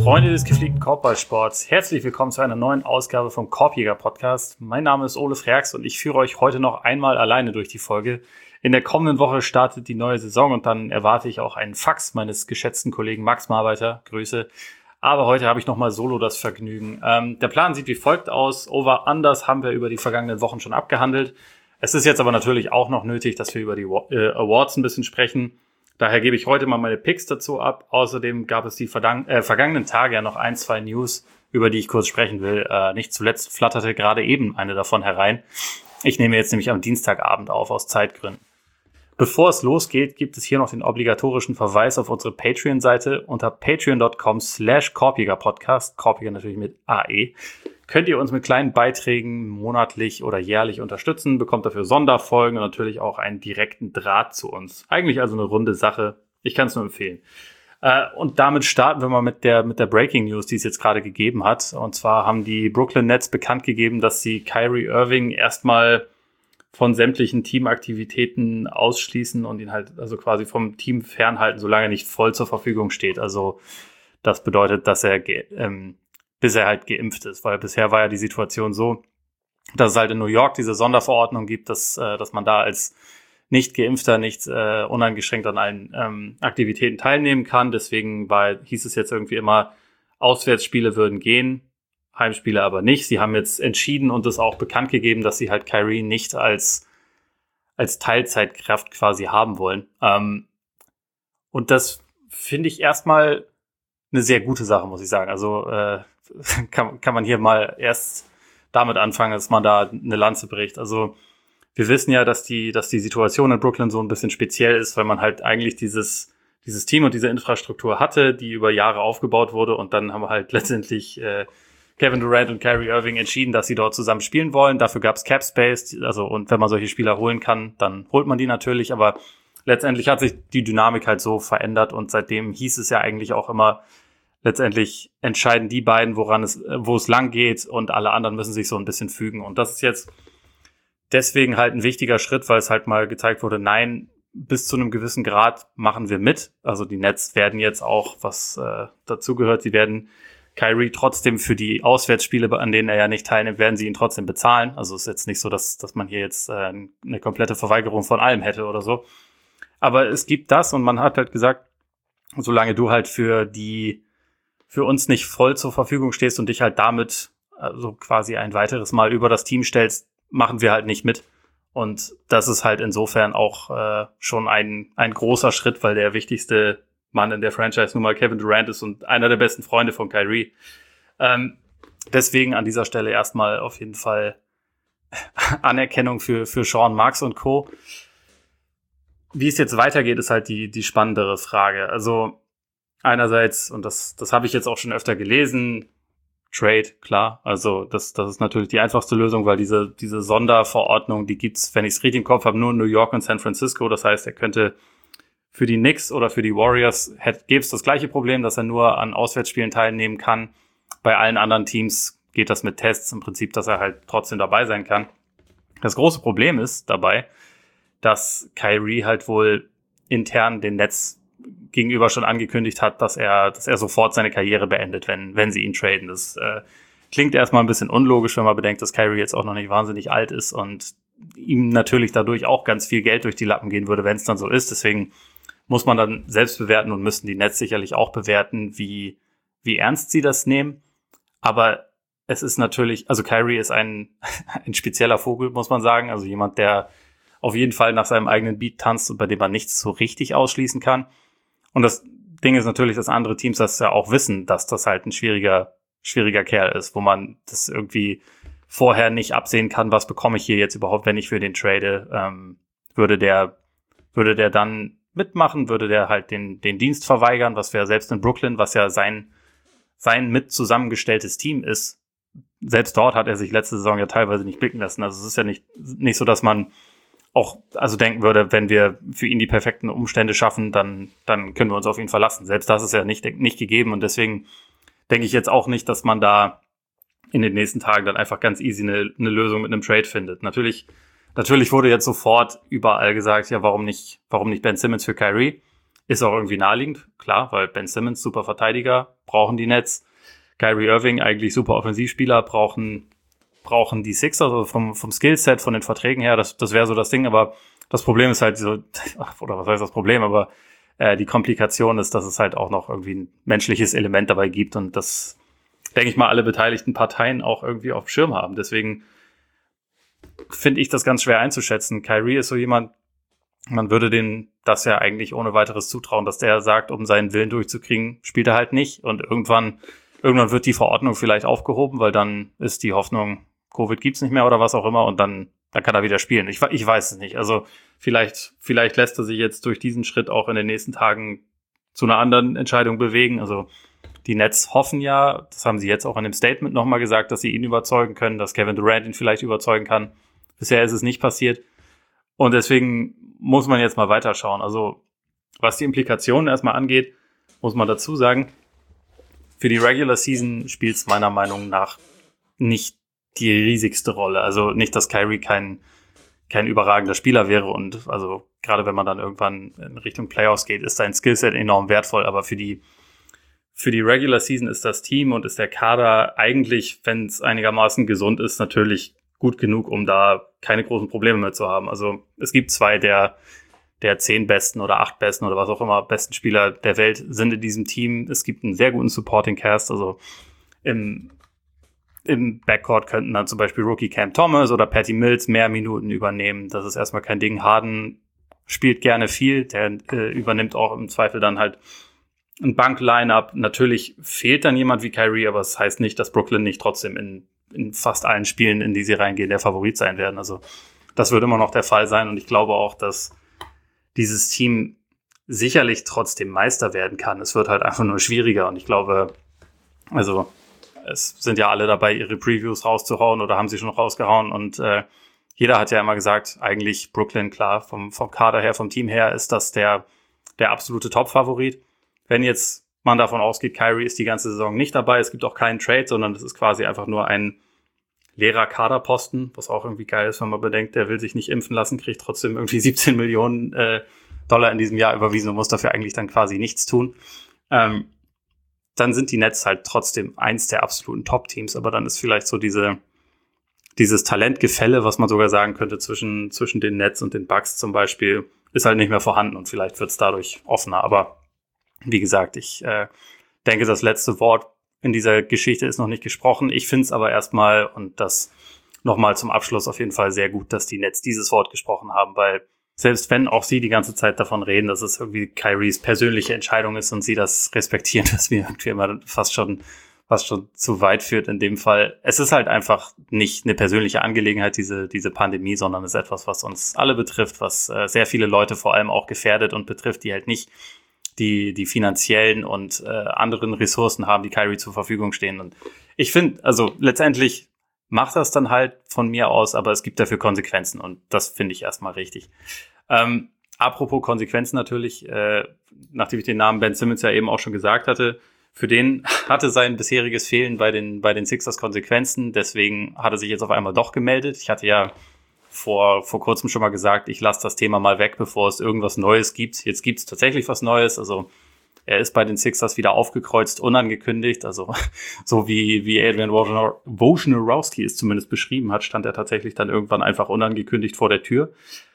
Freunde des gepflegten Korbballsports, herzlich willkommen zu einer neuen Ausgabe vom Korbjäger-Podcast. Mein Name ist Ole Freaks und ich führe euch heute noch einmal alleine durch die Folge. In der kommenden Woche startet die neue Saison und dann erwarte ich auch einen Fax meines geschätzten Kollegen Max Marbeiter. Grüße. Aber heute habe ich nochmal solo das Vergnügen. Der Plan sieht wie folgt aus. Over-Unders haben wir über die vergangenen Wochen schon abgehandelt. Es ist jetzt aber natürlich auch noch nötig, dass wir über die Awards ein bisschen sprechen. Daher gebe ich heute mal meine Picks dazu ab. Außerdem gab es die vergangenen Tage ja noch 1-2 News, über die ich kurz sprechen will. Nicht zuletzt flatterte gerade eben eine davon herein. Ich nehme jetzt nämlich am Dienstagabend auf, aus Zeitgründen. Bevor es losgeht, gibt es hier noch den obligatorischen Verweis auf unsere Patreon-Seite. Unter patreon.com/korbjägerpodcast, Korbjäger natürlich mit AE, könnt ihr uns mit kleinen Beiträgen monatlich oder jährlich unterstützen, bekommt dafür Sonderfolgen und natürlich auch einen direkten Draht zu uns. Eigentlich also eine runde Sache. Ich kann es nur empfehlen. Und damit starten wir mal mit der Breaking News, die es jetzt gerade gegeben hat. Und zwar haben die Brooklyn Nets bekannt gegeben, dass sie Kyrie Irving erstmal von sämtlichen Teamaktivitäten ausschließen und ihn halt also quasi vom Team fernhalten, solange er nicht voll zur Verfügung steht. Also das bedeutet, dass er bis er halt geimpft ist, weil bisher war ja die Situation so, dass es halt in New York diese Sonderverordnung gibt, dass man da als Nicht-Geimpfter nicht uneingeschränkt an allen Aktivitäten teilnehmen kann. Deswegen hieß es jetzt irgendwie immer, Auswärtsspiele würden gehen, Heimspiele aber nicht. Sie haben jetzt entschieden und es auch bekannt gegeben, dass sie halt Kyrie nicht als Teilzeitkraft quasi haben wollen. Und das finde ich erstmal eine sehr gute Sache, muss ich sagen. Also kann man hier mal erst damit anfangen, dass man da eine Lanze bricht. Also wir wissen ja, dass die Situation in Brooklyn so ein bisschen speziell ist, weil man halt eigentlich dieses Team und diese Infrastruktur hatte, die über Jahre aufgebaut wurde, und dann haben wir halt letztendlich Kevin Durant und Kyrie Irving entschieden, dass sie dort zusammen spielen wollen. Dafür gab es Cap Space, also, und wenn man solche Spieler holen kann, dann holt man die natürlich, aber letztendlich hat sich die Dynamik halt so verändert und seitdem hieß es ja eigentlich auch immer, letztendlich entscheiden die beiden, wo es lang geht, und alle anderen müssen sich so ein bisschen fügen. Und das ist jetzt deswegen halt ein wichtiger Schritt, weil es halt mal gezeigt wurde, nein, bis zu einem gewissen Grad machen wir mit. Also die Nets werden jetzt auch, was dazugehört, sie werden Kyrie trotzdem für die Auswärtsspiele, an denen er ja nicht teilnimmt, werden sie ihn trotzdem bezahlen. Also es ist jetzt nicht so, dass man hier jetzt eine komplette Verweigerung von allem hätte oder so. Aber es gibt das, und man hat halt gesagt, solange du halt für uns nicht voll zur Verfügung stehst und dich halt damit also quasi ein weiteres Mal über das Team stellst, machen wir halt nicht mit. Und das ist halt insofern auch schon ein großer Schritt, weil der wichtigste Mann in der Franchise nun mal Kevin Durant ist und einer der besten Freunde von Kyrie. Deswegen an dieser Stelle erstmal auf jeden Fall Anerkennung für Sean Marks und Co. Wie es jetzt weitergeht, ist halt die spannendere Frage. Also einerseits, und das habe ich jetzt auch schon öfter gelesen, Trade, klar. Also das ist natürlich die einfachste Lösung, weil diese Sonderverordnung, die gibt's, wenn ich es richtig im Kopf habe, nur in New York und San Francisco. Das heißt, er könnte für die Knicks oder für die Warriors gäbe es das gleiche Problem, dass er nur an Auswärtsspielen teilnehmen kann. Bei allen anderen Teams geht das mit Tests im Prinzip, dass er halt trotzdem dabei sein kann. Das große Problem ist dabei, dass Kyrie halt wohl intern den Nets gegenüber schon angekündigt hat, dass er sofort seine Karriere beendet, wenn sie ihn traden. Das klingt erstmal ein bisschen unlogisch, wenn man bedenkt, dass Kyrie jetzt auch noch nicht wahnsinnig alt ist und ihm natürlich dadurch auch ganz viel Geld durch die Lappen gehen würde, wenn es dann so ist. Deswegen muss man dann selbst bewerten und müssten die Nets sicherlich auch bewerten, wie ernst sie das nehmen. Aber es ist natürlich, also Kyrie ist ein spezieller Vogel, muss man sagen. Also jemand, der auf jeden Fall nach seinem eigenen Beat tanzt und bei dem man nichts so richtig ausschließen kann. Und das Ding ist natürlich, dass andere Teams das ja auch wissen, dass das halt ein schwieriger Kerl ist, wo man das irgendwie vorher nicht absehen kann, was bekomme ich hier jetzt überhaupt, wenn ich für den trade. Würde der dann mitmachen, würde der halt den Dienst verweigern, was wäre selbst in Brooklyn, was ja sein mit zusammengestelltes Team ist. Selbst dort hat er sich letzte Saison ja teilweise nicht blicken lassen. Also es ist ja nicht so, dass man auch also denken würde, wenn wir für ihn die perfekten Umstände schaffen, dann können wir uns auf ihn verlassen. Selbst das ist ja nicht gegeben, und deswegen denke ich jetzt auch nicht, dass man da in den nächsten Tagen dann einfach ganz easy eine Lösung mit einem Trade findet. Natürlich wurde jetzt sofort überall gesagt, ja, warum nicht Ben Simmons für Kyrie? Ist auch irgendwie naheliegend, klar, weil Ben Simmons, super Verteidiger, brauchen die Nets. Kyrie Irving, eigentlich super Offensivspieler, brauchen die Sixers, also vom Skillset, von den Verträgen her, das wäre so das Ding, aber das Problem ist halt so, oder was heißt das Problem, aber die Komplikation ist, dass es halt auch noch irgendwie ein menschliches Element dabei gibt und das, denke ich mal, alle beteiligten Parteien auch irgendwie auf dem Schirm haben. Deswegen finde ich das ganz schwer einzuschätzen. Kyrie ist so jemand, man würde dem das ja eigentlich ohne weiteres zutrauen, dass der sagt, um seinen Willen durchzukriegen, spielt er halt nicht. Und irgendwann wird die Verordnung vielleicht aufgehoben, weil dann ist die Hoffnung, Covid gibt's nicht mehr oder was auch immer und dann kann er wieder spielen. Ich weiß es nicht. Also vielleicht lässt er sich jetzt durch diesen Schritt auch in den nächsten Tagen zu einer anderen Entscheidung bewegen. Also die Nets hoffen ja, das haben sie jetzt auch in dem Statement nochmal gesagt, dass sie ihn überzeugen können, dass Kevin Durant ihn vielleicht überzeugen kann. Bisher ist es nicht passiert. Und deswegen muss man jetzt mal weiterschauen. Also was die Implikationen erstmal angeht, muss man dazu sagen, für die Regular Season spielt es meiner Meinung nach nicht die riesigste Rolle. Also nicht, dass Kyrie kein überragender Spieler wäre und also gerade wenn man dann irgendwann in Richtung Playoffs geht, ist sein Skillset enorm wertvoll. Aber für die Regular Season ist das Team und ist der Kader eigentlich, wenn es einigermaßen gesund ist, natürlich gut genug, um da keine großen Probleme mehr zu haben. Also es gibt 2 der 10 besten oder 8 besten oder was auch immer besten Spieler der Welt sind in diesem Team. Es gibt einen sehr guten Supporting Cast. Also im Backcourt könnten dann zum Beispiel Rookie Cam Thomas oder Patty Mills mehr Minuten übernehmen. Das ist erstmal kein Ding. Harden spielt gerne viel. Der übernimmt auch im Zweifel dann halt ein Bank-Line-Up. Natürlich fehlt dann jemand wie Kyrie, aber es heißt nicht, dass Brooklyn nicht trotzdem in fast allen Spielen, in die sie reingehen, der Favorit sein werden. Also das wird immer noch der Fall sein und ich glaube auch, dass dieses Team sicherlich trotzdem Meister werden kann. Es wird halt einfach nur schwieriger und ich glaube, also es sind ja alle dabei, ihre Previews rauszuhauen oder haben sie schon rausgehauen und jeder hat ja immer gesagt, eigentlich Brooklyn, klar, vom Kader her, vom Team her ist das der absolute Top-Favorit. Wenn jetzt man davon ausgeht, Kyrie ist die ganze Saison nicht dabei, es gibt auch keinen Trade, sondern es ist quasi einfach nur ein leerer Kaderposten, was auch irgendwie geil ist, wenn man bedenkt, der will sich nicht impfen lassen, kriegt trotzdem irgendwie 17 Millionen Dollar in diesem Jahr überwiesen und muss dafür eigentlich dann quasi nichts tun. Dann sind die Nets halt trotzdem eins der absoluten Top-Teams, aber dann ist vielleicht so dieses Talentgefälle, was man sogar sagen könnte, zwischen den Nets und den Bucks zum Beispiel, ist halt nicht mehr vorhanden und vielleicht wird es dadurch offener. Aber wie gesagt, ich denke, das letzte Wort in dieser Geschichte ist noch nicht gesprochen. Ich finde es aber erstmal, und das nochmal zum Abschluss auf jeden Fall sehr gut, dass die Nets dieses Wort gesprochen haben, weil selbst wenn auch sie die ganze Zeit davon reden, dass es irgendwie Kyries persönliche Entscheidung ist und sie das respektieren, dass wir irgendwie immer fast schon zu weit führt in dem Fall. Es ist halt einfach nicht eine persönliche Angelegenheit, diese Pandemie, sondern es ist etwas, was uns alle betrifft, was sehr viele Leute vor allem auch gefährdet und betrifft, die halt nicht die finanziellen und anderen Ressourcen haben, die Kyrie zur Verfügung stehen. Und ich finde, also letztendlich macht das dann halt von mir aus, aber es gibt dafür Konsequenzen und das finde ich erstmal richtig. Apropos Konsequenzen natürlich, nachdem ich den Namen Ben Simmons ja eben auch schon gesagt hatte, für den hatte sein bisheriges Fehlen bei den Sixers Konsequenzen, deswegen hat er sich jetzt auf einmal doch gemeldet. Ich hatte ja vor kurzem schon mal gesagt, ich lasse das Thema mal weg, bevor es irgendwas Neues gibt. Jetzt gibt es tatsächlich was Neues, also er ist bei den Sixers wieder aufgekreuzt, unangekündigt, also so wie Adrian Wojnarowski es zumindest beschrieben hat, stand er tatsächlich dann irgendwann einfach unangekündigt vor der Tür.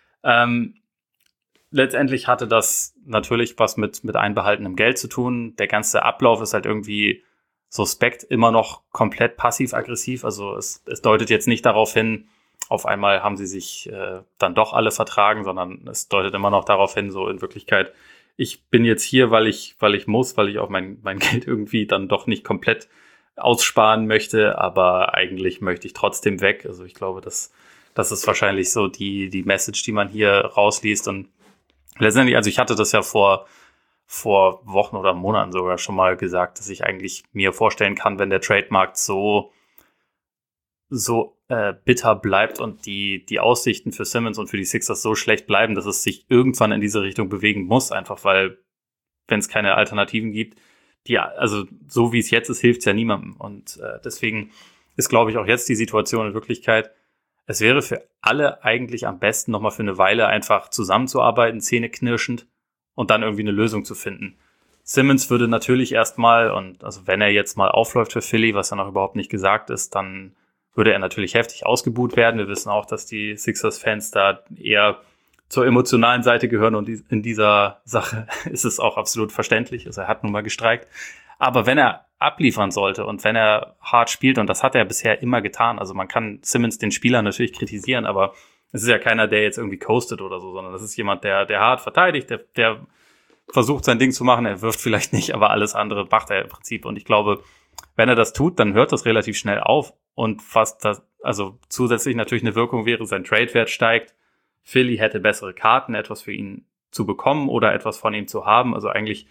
Letztendlich hatte das natürlich was mit einbehaltenem Geld zu tun. Der ganze Ablauf ist halt irgendwie suspekt, immer noch komplett passiv-aggressiv. Also es deutet jetzt nicht darauf hin, auf einmal haben sie sich dann doch alle vertragen, sondern es deutet immer noch darauf hin, so in Wirklichkeit, ich bin jetzt hier, weil ich muss, weil ich auch mein Geld irgendwie dann doch nicht komplett aussparen möchte, aber eigentlich möchte ich trotzdem weg. Also ich glaube, das ist wahrscheinlich so die Message, die man hier rausliest. Und letztendlich, also ich hatte das ja vor Wochen oder Monaten sogar schon mal gesagt, dass ich eigentlich mir vorstellen kann, wenn der Trademarkt so bitter bleibt und die Aussichten für Simmons und für die Sixers so schlecht bleiben, dass es sich irgendwann in diese Richtung bewegen muss, einfach weil, wenn es keine Alternativen gibt, also so wie es jetzt ist, hilft es ja niemandem. Und deswegen ist, glaube ich, auch jetzt die Situation in Wirklichkeit, es wäre für alle eigentlich am besten, nochmal für eine Weile einfach zusammenzuarbeiten, zähneknirschend, und dann irgendwie eine Lösung zu finden. Simmons würde natürlich erstmal, und also wenn er jetzt mal aufläuft für Philly, was ja noch überhaupt nicht gesagt ist, dann würde er natürlich heftig ausgebuht werden. Wir wissen auch, dass die Sixers-Fans da eher zur emotionalen Seite gehören und in dieser Sache ist es auch absolut verständlich. Also er hat nun mal gestreikt. Aber wenn er abliefern sollte und wenn er hart spielt, und das hat er bisher immer getan, also man kann Simmons, den Spieler, natürlich kritisieren, aber es ist ja keiner, der jetzt irgendwie coastet oder so, sondern das ist jemand, der hart verteidigt, der versucht sein Ding zu machen. Er wirft vielleicht nicht, aber alles andere macht er im Prinzip. Und ich glaube, wenn er das tut, dann hört das relativ schnell auf. Und fast das, also zusätzlich natürlich eine Wirkung wäre, sein Trade-Wert steigt. Philly hätte bessere Karten, etwas für ihn zu bekommen oder etwas von ihm zu haben. Also eigentlich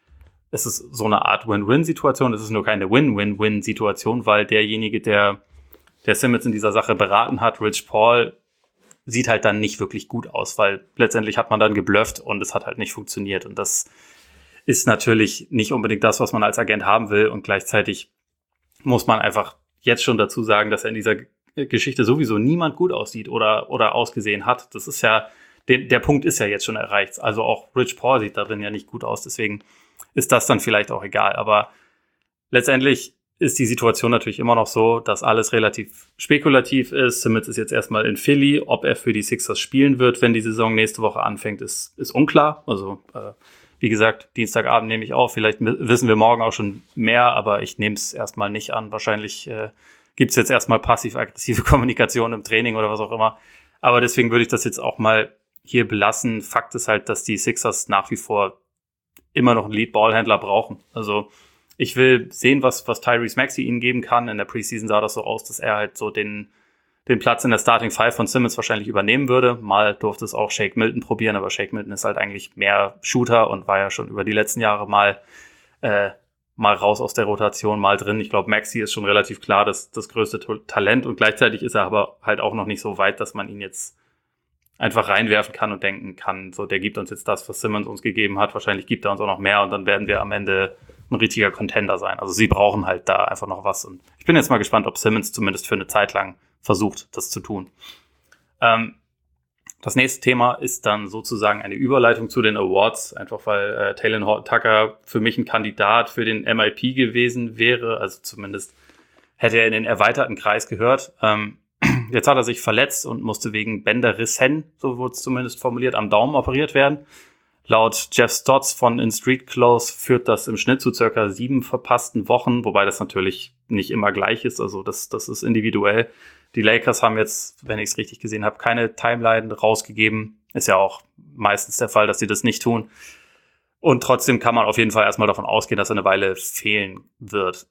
ist es so eine Art Win-Win-Situation. Es ist nur keine Win-Win-Win-Situation, weil derjenige, der Simmons in dieser Sache beraten hat, Rich Paul, sieht halt dann nicht wirklich gut aus, weil letztendlich hat man dann geblufft und es hat halt nicht funktioniert. Und das ist natürlich nicht unbedingt das, was man als Agent haben will. Und gleichzeitig muss man einfach jetzt schon dazu sagen, dass in dieser Geschichte sowieso niemand gut aussieht oder ausgesehen hat. Das ist ja, der Punkt ist ja jetzt schon erreicht. Also auch Rich Paul sieht darin ja nicht gut aus. Deswegen ist das dann vielleicht auch egal. Aber letztendlich ist die Situation natürlich immer noch so, dass alles relativ spekulativ ist. Simmons ist jetzt erstmal in Philly. Ob er für die Sixers spielen wird, wenn die Saison nächste Woche anfängt, ist unklar. Also wie gesagt, Dienstagabend nehme ich auf. Vielleicht wissen wir morgen auch schon mehr, aber ich nehme es erstmal nicht an. Wahrscheinlich gibt es jetzt erstmal passiv-aggressive Kommunikation im Training oder was auch immer. Aber deswegen würde ich das jetzt auch mal hier belassen. Fakt ist halt, dass die Sixers nach wie vor immer noch einen Lead-Ballhändler brauchen. Also ich will sehen, was Tyrese Maxey ihnen geben kann. In der Preseason sah das so aus, dass er halt so den Platz in der Starting Five von Simmons wahrscheinlich übernehmen würde. Mal durfte es auch Shake Milton probieren, aber Shake Milton ist halt eigentlich mehr Shooter und war ja schon über die letzten Jahre mal raus aus der Rotation, mal drin. Ich glaube, Maxey ist schon relativ klar das größte Talent und gleichzeitig ist er aber halt auch noch nicht so weit, dass man ihn jetzt einfach reinwerfen kann und denken kann, so der gibt uns jetzt das, was Simmons uns gegeben hat. Wahrscheinlich gibt er uns auch noch mehr und dann werden wir am Ende ein richtiger Contender sein. Also sie brauchen halt da einfach noch was. Und ich bin jetzt mal gespannt, ob Simmons zumindest für eine Zeit lang versucht, das zu tun. Das nächste Thema ist dann sozusagen eine Überleitung zu den Awards, einfach weil Talen Horton-Tucker für mich ein Kandidat für den MIP gewesen wäre. Also zumindest hätte er in den erweiterten Kreis gehört. Jetzt hat er sich verletzt und musste wegen Bänderrissen, so wurde es zumindest formuliert, am Daumen operiert werden. Laut Jeff Stotts von In Street Clothes führt das im Schnitt zu circa 7 verpassten Wochen, wobei das natürlich nicht immer gleich ist, also das ist individuell. Die Lakers haben jetzt, wenn ich es richtig gesehen habe, keine Timeline rausgegeben. Ist ja auch meistens der Fall, dass sie das nicht tun. Und trotzdem kann man auf jeden Fall erstmal davon ausgehen, dass er eine Weile fehlen wird.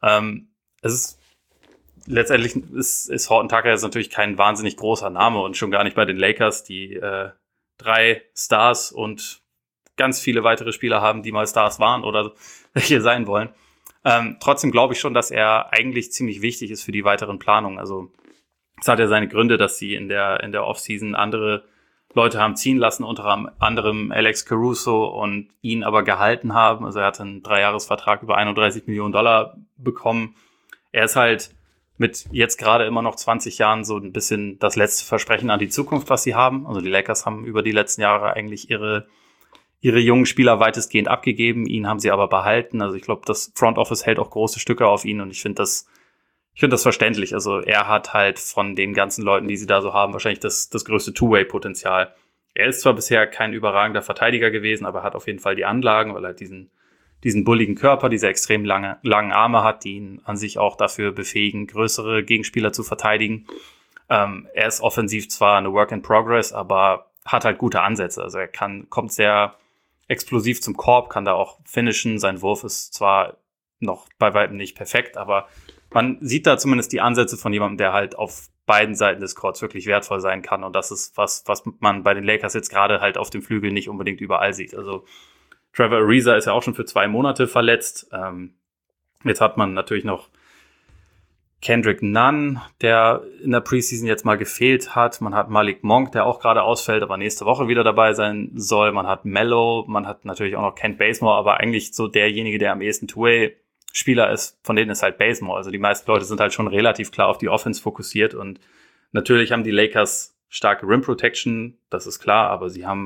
Letztendlich ist Horton-Tucker jetzt natürlich kein wahnsinnig großer Name und schon gar nicht bei den Lakers, die 3 Stars und ganz viele weitere Spieler haben, die mal Stars waren oder welche sein wollen. Trotzdem glaube ich schon, dass er eigentlich ziemlich wichtig ist für die weiteren Planungen. Also es hat ja seine Gründe, dass sie in der Offseason andere Leute haben ziehen lassen, unter anderem Alex Caruso und ihn aber gehalten haben. Also er hatte einen 3-Jahres-Vertrag über $31 Millionen bekommen. Er ist halt mit jetzt gerade immer noch 20 Jahren so ein bisschen das letzte Versprechen an die Zukunft, was sie haben. Also die Lakers haben über die letzten Jahre eigentlich ihre jungen Spieler weitestgehend abgegeben. Ihn haben sie aber behalten. Also ich glaube, das Front Office hält auch große Stücke auf ihn und ich finde das verständlich. Also er hat halt von den ganzen Leuten, die sie da so haben, wahrscheinlich das größte Two-Way-Potenzial. Er ist zwar bisher kein überragender Verteidiger gewesen, aber er hat auf jeden Fall die Anlagen, weil er diesen bulligen Körper, diese extrem langen Arme hat, die ihn an sich auch dafür befähigen, größere Gegenspieler zu verteidigen. Er ist offensiv zwar eine Work in Progress, aber hat halt gute Ansätze. Also er kommt sehr explosiv zum Korb, kann da auch finishen. Sein Wurf ist zwar noch bei weitem nicht perfekt, aber man sieht da zumindest die Ansätze von jemandem, der halt auf beiden Seiten des Courts wirklich wertvoll sein kann. Und das ist was man bei den Lakers jetzt gerade halt auf dem Flügel nicht unbedingt überall sieht. Also Trevor Ariza ist ja auch schon für 2 Monate verletzt. Jetzt hat man natürlich noch Kendrick Nunn, der in der Preseason jetzt mal gefehlt hat. Man hat Malik Monk, der auch gerade ausfällt, aber nächste Woche wieder dabei sein soll. Man hat Mello, man hat natürlich auch noch Kent Bazemore, aber eigentlich so derjenige, der am ehesten Two-Way-Spieler ist, von denen ist halt Bazemore. Also die meisten Leute sind halt schon relativ klar auf die Offense fokussiert und natürlich haben die Lakers starke Rim Protection, das ist klar, aber sie haben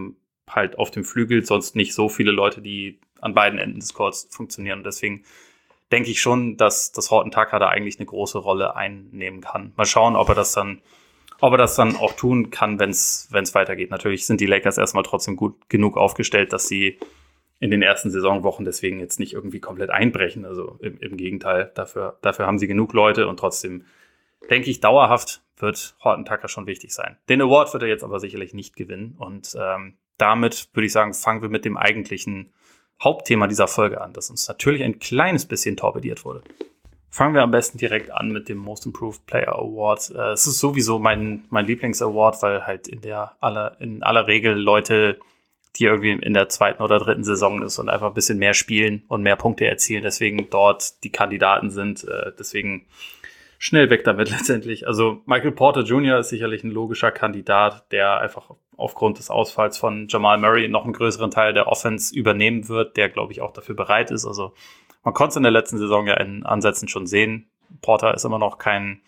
halt auf dem Flügel sonst nicht so viele Leute, die an beiden Enden des Courts funktionieren. Und deswegen denke ich schon, dass das Horton Tucker da eigentlich eine große Rolle einnehmen kann. Mal schauen, ob er das dann auch tun kann, wenn es weitergeht. Natürlich sind die Lakers erstmal trotzdem gut genug aufgestellt, dass sie in den ersten Saisonwochen deswegen jetzt nicht irgendwie komplett einbrechen. Also im Gegenteil, dafür haben sie genug Leute und trotzdem denke ich, dauerhaft wird Horton Tucker schon wichtig sein. Den Award wird er jetzt aber sicherlich nicht gewinnen und damit würde ich sagen, fangen wir mit dem eigentlichen Hauptthema dieser Folge an, das uns natürlich ein kleines bisschen torpediert wurde. Fangen wir am besten direkt an mit dem Most Improved Player Award. Es ist sowieso mein Lieblings-Award, weil halt in aller Regel Leute, die irgendwie in der 2. oder 3. Saison ist und einfach ein bisschen mehr spielen und mehr Punkte erzielen, deswegen dort die Kandidaten sind. Deswegen schnell weg damit letztendlich. Also Michael Porter Jr. ist sicherlich ein logischer Kandidat, der einfach aufgrund des Ausfalls von Jamal Murray noch einen größeren Teil der Offense übernehmen wird, der, glaube ich, auch dafür bereit ist. Also man konnte es in der letzten Saison ja in Ansätzen schon sehen. Porter ist immer noch kein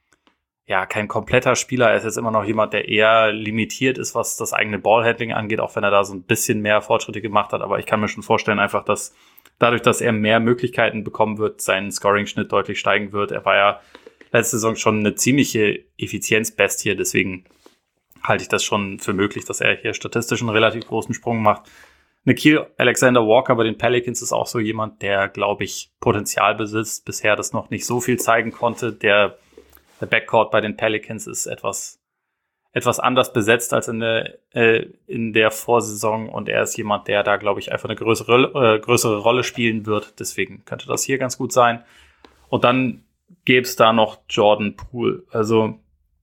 kompletter Spieler. Er ist jetzt immer noch jemand, der eher limitiert ist, was das eigene Ballhandling angeht, auch wenn er da so ein bisschen mehr Fortschritte gemacht hat. Aber ich kann mir schon vorstellen, einfach, dass dadurch, dass er mehr Möglichkeiten bekommen wird, sein Scoring-Schnitt deutlich steigen wird. Er war ja letzte Saison schon eine ziemliche Effizienzbestie, deswegen halte ich das schon für möglich, dass er hier statistisch einen relativ großen Sprung macht. Nickeil Alexander-Walker bei den Pelicans ist auch so jemand, der, glaube ich, Potenzial besitzt, bisher das noch nicht so viel zeigen konnte. Der Backcourt bei den Pelicans ist etwas anders besetzt als in der Vorsaison und er ist jemand, der da, glaube ich, einfach eine größere Rolle spielen wird. Deswegen könnte das hier ganz gut sein. Und dann gäbe es da noch Jordan Poole. Also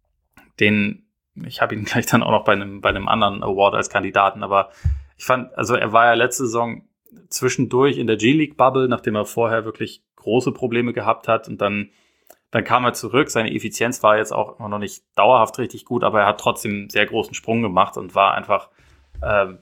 ich habe ihn gleich dann auch noch bei einem anderen Award als Kandidaten, aber ich fand, also er war ja letzte Saison zwischendurch in der G-League-Bubble, nachdem er vorher wirklich große Probleme gehabt hat und dann kam er zurück. Seine Effizienz war jetzt auch immer noch nicht dauerhaft richtig gut, aber er hat trotzdem einen sehr großen Sprung gemacht und war einfach eine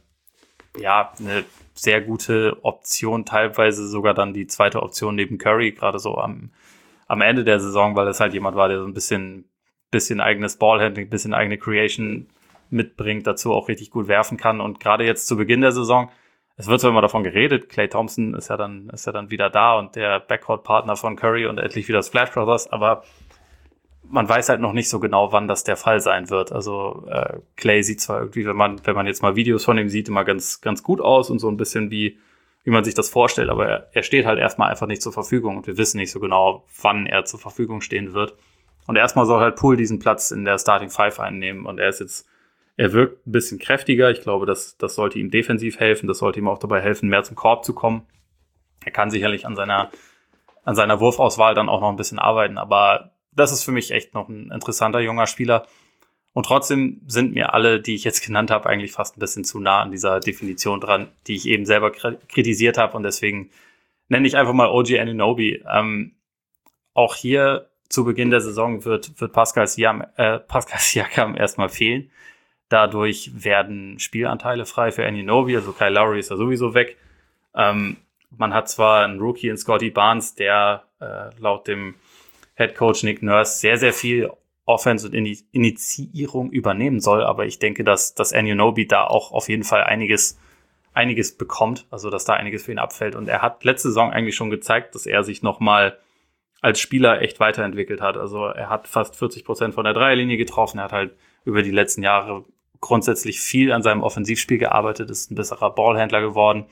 sehr gute Option, teilweise sogar dann die zweite Option neben Curry, gerade so am Ende der Saison, weil es halt jemand war, der so ein bisschen eigenes Ballhandling, ein bisschen eigene Creation mitbringt, dazu auch richtig gut werfen kann. Und gerade jetzt zu Beginn der Saison, es wird zwar immer davon geredet, Klay Thompson ist ja dann wieder da und der Backcourt-Partner von Curry und endlich wieder Splash Brothers, aber man weiß halt noch nicht so genau, wann das der Fall sein wird. Also Klay sieht zwar irgendwie, wenn man jetzt mal Videos von ihm sieht, immer ganz, ganz gut aus und so ein bisschen wie man sich das vorstellt, aber er steht halt erstmal einfach nicht zur Verfügung und wir wissen nicht so genau, wann er zur Verfügung stehen wird. Und erstmal soll halt Poole diesen Platz in der Starting Five einnehmen und er wirkt ein bisschen kräftiger. Ich glaube, das sollte ihm defensiv helfen. Das sollte ihm auch dabei helfen, mehr zum Korb zu kommen. Er kann sicherlich an seiner Wurfauswahl dann auch noch ein bisschen arbeiten. Aber das ist für mich echt noch ein interessanter junger Spieler. Und trotzdem sind mir alle, die ich jetzt genannt habe, eigentlich fast ein bisschen zu nah an dieser Definition dran, die ich eben selber kritisiert habe. Und deswegen nenne ich einfach mal OG Anunoby. Auch hier zu Beginn der Saison wird Pascal Siakam erstmal fehlen. Dadurch werden Spielanteile frei für Anunoby, also Kyle Lowry ist ja sowieso weg. Man hat zwar einen Rookie in Scotty Barnes, der laut dem Head Coach Nick Nurse sehr, sehr viel Offense und Initiierung übernehmen soll, aber ich denke, dass Anunoby da auch auf jeden Fall einiges bekommt, also dass da einiges für ihn abfällt. Und er hat letzte Saison eigentlich schon gezeigt, dass er sich nochmal als Spieler echt weiterentwickelt hat. Also er hat fast 40% von der Dreierlinie getroffen, er hat halt über die letzten Jahre grundsätzlich viel an seinem Offensivspiel gearbeitet, ist ein besserer Ballhändler geworden.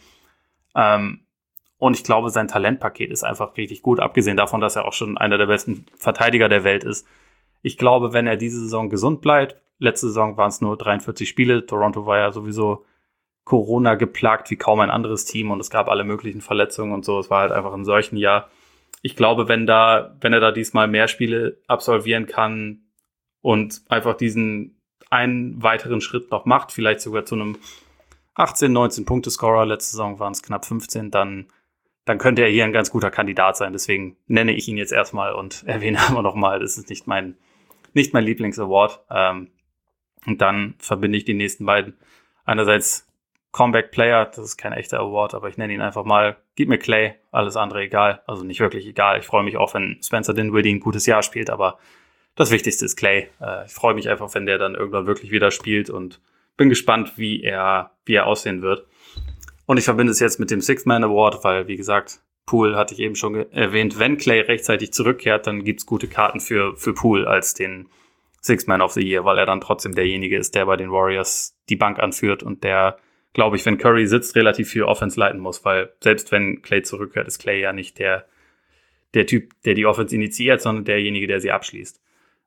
Und ich glaube, sein Talentpaket ist einfach richtig gut, abgesehen davon, dass er auch schon einer der besten Verteidiger der Welt ist. Ich glaube, wenn er diese Saison gesund bleibt, letzte Saison waren es nur 43 Spiele, Toronto war ja sowieso Corona geplagt wie kaum ein anderes Team und es gab alle möglichen Verletzungen und so, es war halt einfach ein solchen Jahr. Ich glaube, wenn er da diesmal mehr Spiele absolvieren kann und einfach diesen einen weiteren Schritt noch macht, vielleicht sogar zu einem 18, 19 Punkte-Scorer, letzte Saison waren es knapp 15, dann könnte er hier ein ganz guter Kandidat sein. Deswegen nenne ich ihn jetzt erstmal und erwähne aber nochmal, das ist nicht mein Lieblings-Award. Und dann verbinde ich die nächsten beiden. Einerseits Comeback Player, das ist kein echter Award, aber ich nenne ihn einfach mal, gib mir Klay, alles andere egal. Also nicht wirklich egal. Ich freue mich auch, wenn Spencer Dinwiddie ein gutes Jahr spielt, aber das Wichtigste ist Klay. Ich freue mich einfach, wenn der dann irgendwann wirklich wieder spielt und bin gespannt, wie er aussehen wird. Und ich verbinde es jetzt mit dem Sixth-Man Award, weil, wie gesagt, Poole hatte ich eben schon erwähnt. Wenn Clay rechtzeitig zurückkehrt, dann gibt's gute Karten für Poole als den Sixth-Man of the Year, weil er dann trotzdem derjenige ist, der bei den Warriors die Bank anführt und der, glaube ich, wenn Curry sitzt, relativ viel Offense leiten muss, weil selbst wenn Clay zurückkehrt, ist Clay ja nicht der Typ, der die Offense initiiert, sondern derjenige, der sie abschließt.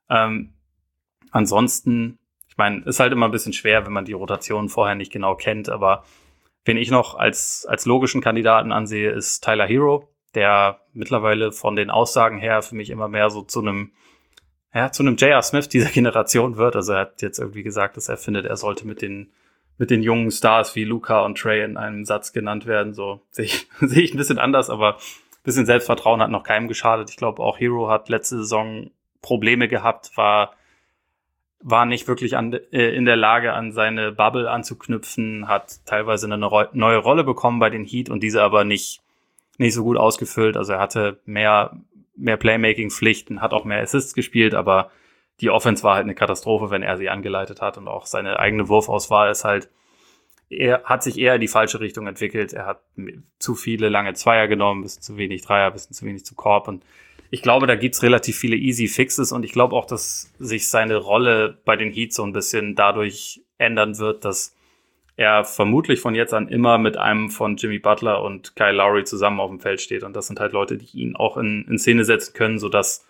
Ansonsten, ich meine, ist halt immer ein bisschen schwer, wenn man die Rotation vorher nicht genau kennt, aber wen ich noch als logischen Kandidaten ansehe, ist Tyler Hero, der mittlerweile von den Aussagen her für mich immer mehr so zu einem J.R. Smith dieser Generation wird. Also er hat jetzt irgendwie gesagt, dass er findet, er sollte mit den jungen Stars wie Luka und Trey in einem Satz genannt werden. So sehe ich ein bisschen anders, aber ein bisschen Selbstvertrauen hat noch keinem geschadet. Ich glaube, auch Hero hat letzte Saison Probleme gehabt, war nicht wirklich in der Lage, an seine Bubble anzuknüpfen, hat teilweise eine neue Rolle bekommen bei den Heat und diese aber nicht so gut ausgefüllt. Also er hatte mehr Playmaking-Pflichten, hat auch mehr Assists gespielt, aber die Offense war halt eine Katastrophe, wenn er sie angeleitet hat und auch seine eigene Wurfauswahl ist halt, er hat sich eher in die falsche Richtung entwickelt. Er hat zu viele lange Zweier genommen, bisschen zu wenig Dreier, bisschen zu wenig zu Korb und ich glaube, da gibt's relativ viele easy Fixes und ich glaube auch, dass sich seine Rolle bei den Heat so ein bisschen dadurch ändern wird, dass er vermutlich von jetzt an immer mit einem von Jimmy Butler und Kyle Lowry zusammen auf dem Feld steht und das sind halt Leute, die ihn auch in Szene setzen können, sodass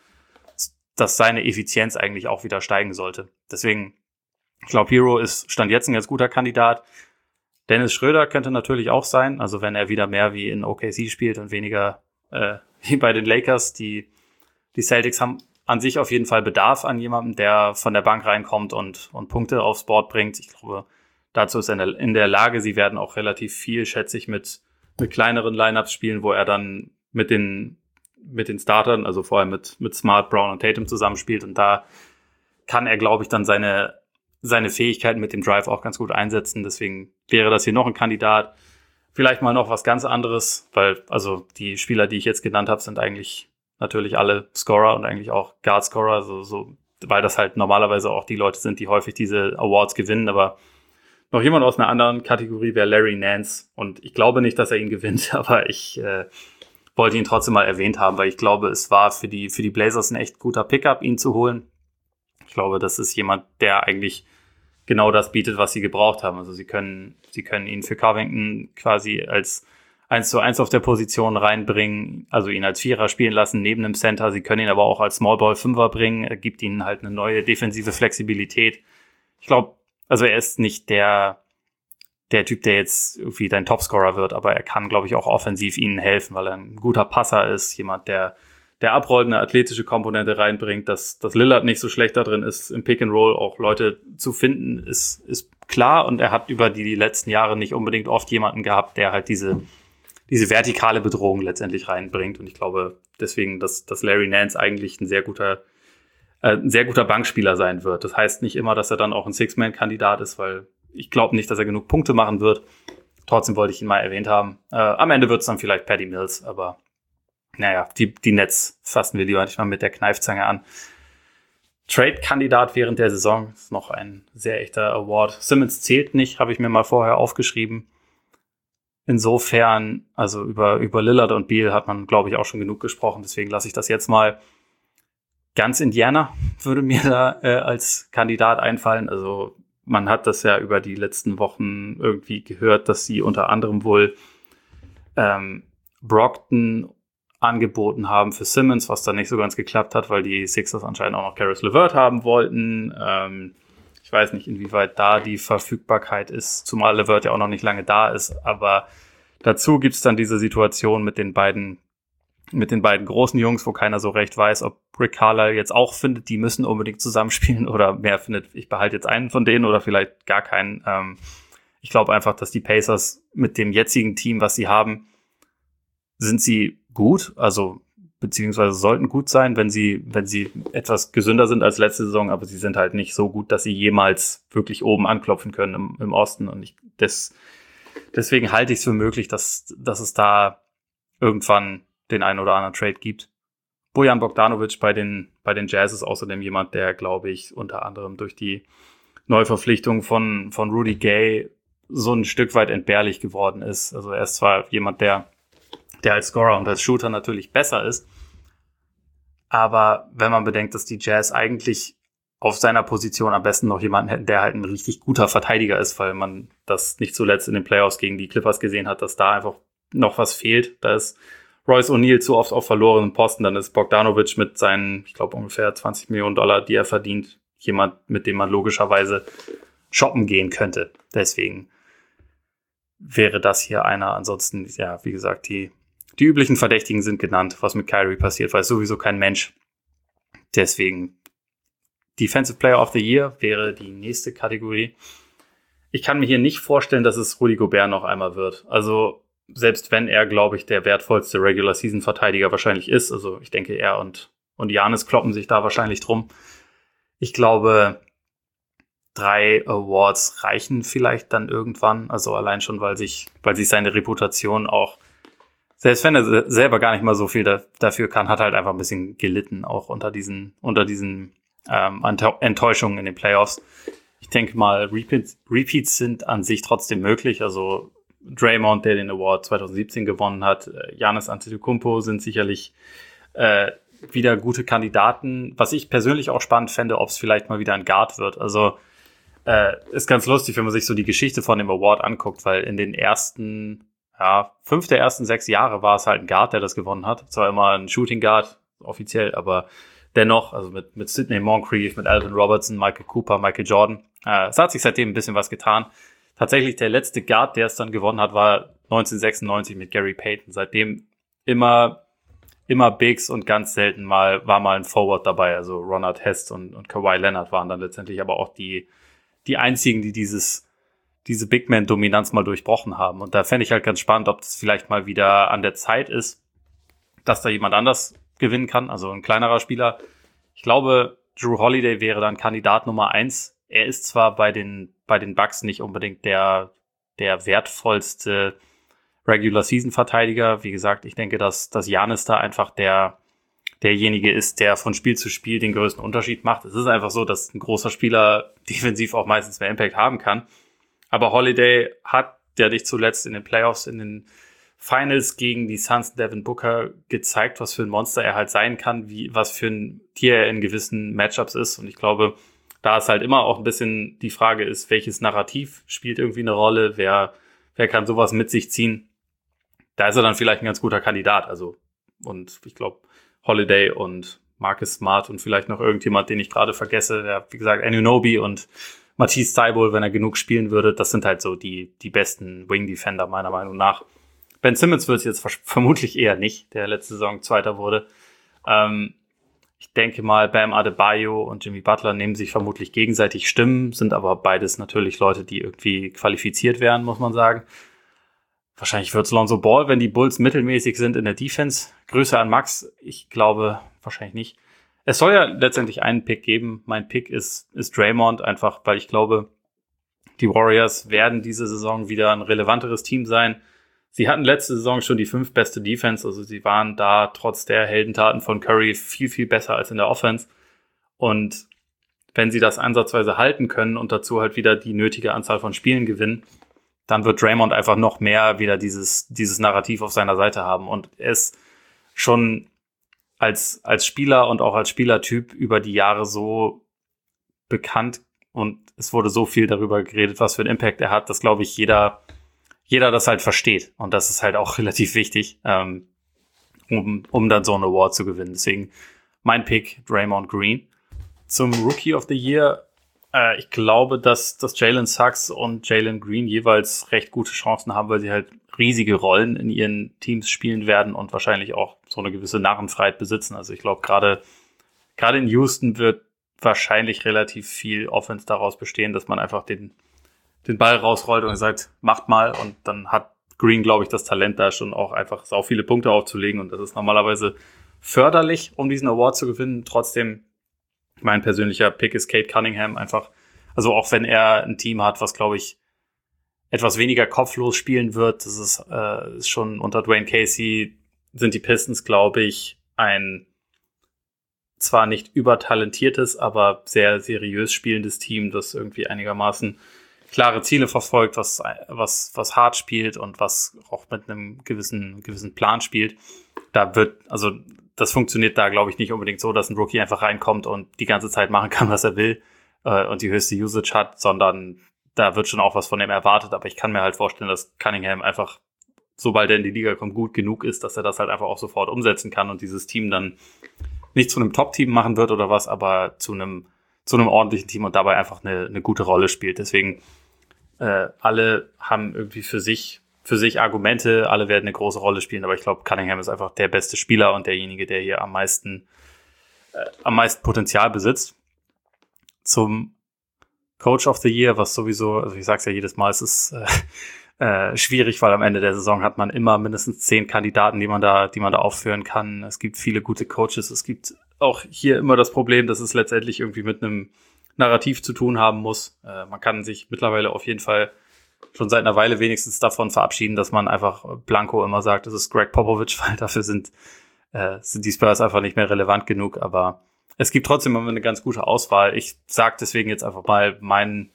seine Effizienz eigentlich auch wieder steigen sollte. Deswegen, ich glaube, Hero ist Stand jetzt ein ganz guter Kandidat. Dennis Schröder könnte natürlich auch sein, also wenn er wieder mehr wie in OKC spielt und weniger wie bei den Lakers. Die Celtics haben an sich auf jeden Fall Bedarf an jemandem, der von der Bank reinkommt und Punkte aufs Board bringt. Ich glaube, dazu ist er in der Lage. Sie werden auch relativ viel, schätze ich, mit kleineren Lineups spielen, wo er dann mit den Startern, also vorher mit Smart, Brown und Tatum zusammenspielt. Und da kann er, glaube ich, dann seine Fähigkeiten mit dem Drive auch ganz gut einsetzen. Deswegen wäre das hier noch ein Kandidat. Vielleicht mal noch was ganz anderes, weil also die Spieler, die ich jetzt genannt habe, sind eigentlich natürlich alle Scorer und eigentlich auch Guard-Scorer, so, weil das halt normalerweise auch die Leute sind, die häufig diese Awards gewinnen. Aber noch jemand aus einer anderen Kategorie wäre Larry Nance. Und ich glaube nicht, dass er ihn gewinnt, aber ich wollte ihn trotzdem mal erwähnt haben, weil ich glaube, es war für die Blazers ein echt guter Pickup, ihn zu holen. Ich glaube, das ist jemand, der eigentlich genau das bietet, was sie gebraucht haben. Also sie können ihn für Covington quasi als 1:1 auf der Position reinbringen, also ihn als Vierer spielen lassen neben dem Center. Sie können ihn aber auch als Smallball-Fünfer bringen. Er gibt ihnen halt eine neue defensive Flexibilität. Ich glaube, also er ist nicht der Typ, der jetzt irgendwie dein Topscorer wird, aber er kann, glaube ich, auch offensiv ihnen helfen, weil er ein guter Passer ist, jemand, der abrollt, eine athletische Komponente reinbringt, dass Lillard nicht so schlecht da drin ist, im Pick and Roll auch Leute zu finden, ist klar. Und er hat über die letzten Jahre nicht unbedingt oft jemanden gehabt, der halt diese vertikale Bedrohung letztendlich reinbringt. Und ich glaube deswegen, dass Larry Nance eigentlich ein sehr guter Bankspieler sein wird. Das heißt nicht immer, dass er dann auch ein Six-Man-Kandidat ist, weil ich glaube nicht, dass er genug Punkte machen wird. Trotzdem wollte ich ihn mal erwähnt haben. Am Ende wird es dann vielleicht Patty Mills, aber naja, die Nets fassen wir lieber nicht mal mit der Kneifzange an. Trade-Kandidat während der Saison ist noch ein sehr echter Award. Simmons zählt nicht, habe ich mir mal vorher aufgeschrieben. Insofern, also über Lillard und Beal hat man, glaube ich, auch schon genug gesprochen. Deswegen lasse ich das jetzt mal. Ganz Indiana würde mir da als Kandidat einfallen. Also man hat das ja über die letzten Wochen irgendwie gehört, dass sie unter anderem wohl Brogdon angeboten haben für Simmons, was dann nicht so ganz geklappt hat, weil die Sixers anscheinend auch noch Caris LeVert haben wollten. Ich weiß nicht, inwieweit da die Verfügbarkeit ist, zumal LeVert ja auch noch nicht lange da ist. Aber dazu gibt's dann diese Situation mit den beiden großen Jungs, wo keiner so recht weiß, ob Rick Carlisle jetzt auch findet, die müssen unbedingt zusammenspielen oder mehr findet, ich behalte jetzt einen von denen oder vielleicht gar keinen. Ich glaube einfach, dass die Pacers mit dem jetzigen Team, was sie haben, sind sie gut, also beziehungsweise sollten gut sein, wenn sie etwas gesünder sind als letzte Saison, aber sie sind halt nicht so gut, dass sie jemals wirklich oben anklopfen können im Osten. Und deswegen halte ich es für möglich, dass es da irgendwann den einen oder anderen Trade gibt. Bojan Bogdanovic bei den Jazz ist außerdem jemand, der, glaube ich, unter anderem durch die Neuverpflichtung von Rudy Gay so ein Stück weit entbehrlich geworden ist. Also er ist zwar jemand, der als Scorer und als Shooter natürlich besser ist, aber wenn man bedenkt, dass die Jazz eigentlich auf seiner Position am besten noch jemanden hätten, der halt ein richtig guter Verteidiger ist, weil man das nicht zuletzt in den Playoffs gegen die Clippers gesehen hat, dass da einfach noch was fehlt. Da ist Royce O'Neal zu oft auf verlorenen Posten, dann ist Bogdanovic mit seinen, ich glaube, ungefähr $20 Millionen, die er verdient, jemand, mit dem man logischerweise shoppen gehen könnte. Deswegen wäre das hier einer. Ansonsten, ja, wie gesagt, die üblichen Verdächtigen sind genannt, was mit Kyrie passiert, weil sowieso kein Mensch. Deswegen Defensive Player of the Year wäre die nächste Kategorie. Ich kann mir hier nicht vorstellen, dass es Rudy Gobert noch einmal wird. Also selbst wenn er, glaube ich, der wertvollste Regular-Season-Verteidiger wahrscheinlich ist. Also ich denke, er und Giannis kloppen sich da wahrscheinlich drum. Ich glaube, 3 Awards reichen vielleicht dann irgendwann. Also allein schon, weil sich seine Reputation auch, selbst wenn er selber gar nicht mal so viel dafür kann, hat halt einfach ein bisschen gelitten, auch unter diesen Enttäuschungen in den Playoffs. Ich denke mal, Repeats sind an sich trotzdem möglich. Also Draymond, der den Award 2017 gewonnen hat, Giannis Antetokounmpo sind sicherlich wieder gute Kandidaten. Was ich persönlich auch spannend fände, ob es vielleicht mal wieder ein Guard wird. Also ist ganz lustig, wenn man sich so die Geschichte von dem Award anguckt, weil in den ersten 5 der ersten 6 Jahre war es halt ein Guard, der das gewonnen hat. Zwar immer ein Shooting Guard, offiziell, aber dennoch, also mit Sidney Moncrief, mit Alvin Robertson, Michael Cooper, Michael Jordan. Es hat sich seitdem ein bisschen was getan. Tatsächlich der letzte Guard, der es dann gewonnen hat, war 1996 mit Gary Payton. Seitdem immer Bigs und ganz selten war mal ein Forward dabei. Also Ron Artest und Kawhi Leonard waren dann letztendlich aber auch die einzigen, die diese Big Man-Dominanz mal durchbrochen haben. Und da fände ich halt ganz spannend, ob das vielleicht mal wieder an der Zeit ist, dass da jemand anders gewinnen kann, also ein kleinerer Spieler. Ich glaube, Jrue Holiday wäre dann Kandidat Nummer 1. Er ist zwar bei den Bucks nicht unbedingt der wertvollste Regular-Season-Verteidiger. Wie gesagt, ich denke, dass Giannis da einfach derjenige ist, der von Spiel zu Spiel den größten Unterschied macht. Es ist einfach so, dass ein großer Spieler defensiv auch meistens mehr Impact haben kann. Aber Holiday hat ja nicht zuletzt in den Playoffs, in den Finals gegen die Suns Devin Booker gezeigt, was für ein Monster er halt sein kann, was für ein Tier er in gewissen Matchups ist. Und ich glaube, da ist halt immer auch ein bisschen die Frage ist, welches Narrativ spielt irgendwie eine Rolle, wer kann sowas mit sich ziehen. Da ist er dann vielleicht ein ganz guter Kandidat. Also, und ich glaube, Holiday und Marcus Smart und vielleicht noch irgendjemand, den ich gerade vergesse, der, wie gesagt, Anunoby und Matisse Thybulle, wenn er genug spielen würde, das sind halt so die besten Wing-Defender meiner Meinung nach. Ben Simmons wird es jetzt vermutlich eher nicht, der letzte Saison Zweiter wurde. Ich denke mal, Bam Adebayo und Jimmy Butler nehmen sich vermutlich gegenseitig Stimmen, sind aber beides natürlich Leute, die irgendwie qualifiziert wären, muss man sagen. Wahrscheinlich wird es Lonzo Ball, wenn die Bulls mittelmäßig sind in der Defense. Grüße an Max. Ich glaube, wahrscheinlich nicht. Es soll ja letztendlich einen Pick geben. Mein Pick ist Draymond, einfach weil ich glaube, die Warriors werden diese Saison wieder ein relevanteres Team sein. Sie hatten letzte Saison schon die 5 beste Defense, also sie waren da trotz der Heldentaten von Curry viel, viel besser als in der Offense. Und wenn sie das ansatzweise halten können und dazu halt wieder die nötige Anzahl von Spielen gewinnen, dann wird Draymond einfach noch mehr wieder dieses Narrativ auf seiner Seite haben. Und er ist schon als Spieler und auch als Spielertyp über die Jahre so bekannt und es wurde so viel darüber geredet, was für einen Impact er hat, dass, glaube ich, jeder das halt versteht. Und das ist halt auch relativ wichtig, um dann so einen Award zu gewinnen. Deswegen mein Pick, Draymond Green. Zum Rookie of the Year, ich glaube, dass Jalen Suggs und Jalen Green jeweils recht gute Chancen haben, weil sie halt riesige Rollen in ihren Teams spielen werden und wahrscheinlich auch so eine gewisse Narrenfreiheit besitzen. Also ich glaube, gerade in Houston wird wahrscheinlich relativ viel Offense daraus bestehen, dass man einfach den Ball rausrollt und sagt, macht mal. Und dann hat Green, glaube ich, das Talent da schon auch einfach sau viele Punkte aufzulegen. Und das ist normalerweise förderlich, um diesen Award zu gewinnen. Trotzdem, mein persönlicher Pick ist Cade Cunningham. Einfach, also auch wenn er ein Team hat, was, glaube ich, etwas weniger kopflos spielen wird. Das ist schon unter Dwayne Casey sind die Pistons, glaube ich, ein zwar nicht übertalentiertes, aber sehr seriös spielendes Team, das irgendwie einigermaßen klare Ziele verfolgt, was hart spielt und was auch mit einem gewissen Plan spielt. Das funktioniert da, glaube ich, nicht unbedingt so, dass ein Rookie einfach reinkommt und die ganze Zeit machen kann, was er will und die höchste Usage hat, sondern da wird schon auch was von ihm erwartet. Aber ich kann mir halt vorstellen, dass Cunningham einfach, sobald er in die Liga kommt, gut genug ist, dass er das halt einfach auch sofort umsetzen kann und dieses Team dann nicht zu einem Top-Team machen wird oder was, aber zu einem ordentlichen Team und dabei einfach eine gute Rolle spielt. Deswegen alle haben irgendwie für sich Argumente, alle werden eine große Rolle spielen, aber ich glaube, Cunningham ist einfach der beste Spieler und derjenige, der hier am meisten Potenzial besitzt. Zum Coach of the Year, was sowieso, also ich sag's ja jedes Mal, es ist schwierig, weil am Ende der Saison hat man immer mindestens 10 Kandidaten, die man da aufführen kann. Es gibt viele gute Coaches. Es gibt auch hier immer das Problem, dass es letztendlich irgendwie mit einem Narrativ zu tun haben muss. Man kann sich mittlerweile auf jeden Fall schon seit einer Weile wenigstens davon verabschieden, dass man einfach blanko immer sagt, das ist Greg Popovich, weil dafür sind die Spurs einfach nicht mehr relevant genug. Aber es gibt trotzdem immer eine ganz gute Auswahl. Ich sage deswegen jetzt einfach mal mein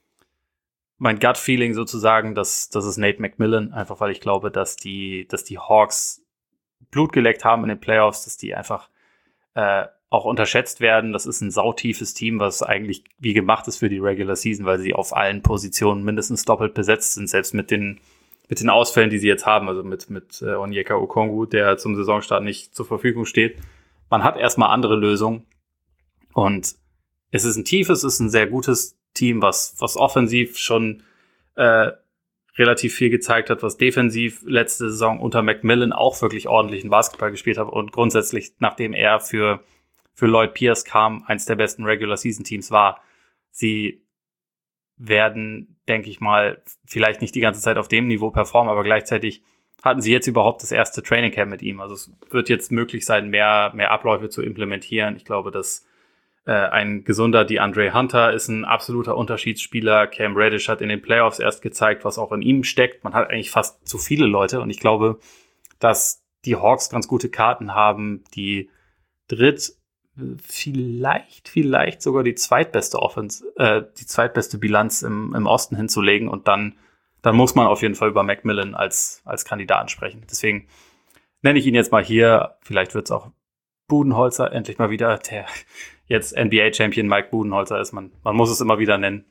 Gut-Feeling sozusagen, das ist Nate McMillan, einfach weil ich glaube, dass die Hawks Blut geleckt haben in den Playoffs, dass die einfach auch unterschätzt werden. Das ist ein sautiefes Team, was eigentlich wie gemacht ist für die Regular Season, weil sie auf allen Positionen mindestens doppelt besetzt sind, selbst mit den Ausfällen, die sie jetzt haben, also mit Onyeka Okongwu, der zum Saisonstart nicht zur Verfügung steht. Man hat erstmal andere Lösungen und es ist ein sehr gutes Team, was offensiv schon relativ viel gezeigt hat, was defensiv letzte Saison unter McMillan auch wirklich ordentlichen Basketball gespielt hat und grundsätzlich, nachdem er für Lloyd Pierce kam, eins der besten Regular-Season-Teams war. Sie werden, denke ich mal, vielleicht nicht die ganze Zeit auf dem Niveau performen, aber gleichzeitig hatten sie jetzt überhaupt das erste Training Camp mit ihm. Also es wird jetzt möglich sein, mehr Abläufe zu implementieren. Ich glaube, dass ein gesunder DeAndre Hunter ist ein absoluter Unterschiedsspieler. Cam Reddish hat in den Playoffs erst gezeigt, was auch in ihm steckt. Man hat eigentlich fast zu viele Leute und ich glaube, dass die Hawks ganz gute Karten haben, die vielleicht sogar die zweitbeste die zweitbeste Bilanz im Osten hinzulegen und dann muss man auf jeden Fall über McMillan als Kandidaten sprechen. Deswegen nenne ich ihn jetzt mal hier. Vielleicht wird es auch Budenholzer endlich mal wieder, der jetzt NBA-Champion Mike Budenholzer ist. Man muss es immer wieder nennen.